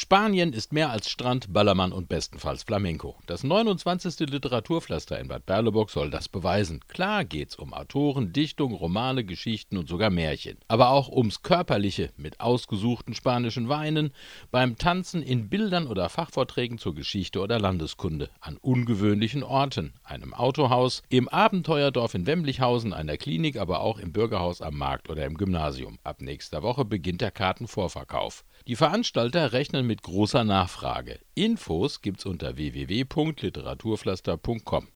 Spanien ist mehr als Strand, Ballermann und bestenfalls Flamenco. Das 29. Literaturpflaster in Bad Berleburg soll das beweisen. Klar geht's um Autoren, Dichtung, Romane, Geschichten und sogar Märchen. Aber auch ums Körperliche mit ausgesuchten spanischen Weinen, beim Tanzen in Bildern oder Fachvorträgen zur Geschichte oder Landeskunde, an ungewöhnlichen Orten, einem Autohaus, im Abenteuerdorf in Wemblichhausen, einer Klinik, aber auch im Bürgerhaus am Markt oder im Gymnasium. Ab nächster Woche beginnt der Kartenvorverkauf. Die Veranstalter rechnen mit großer Nachfrage. Infos gibt's unter www.literaturpflaster.com.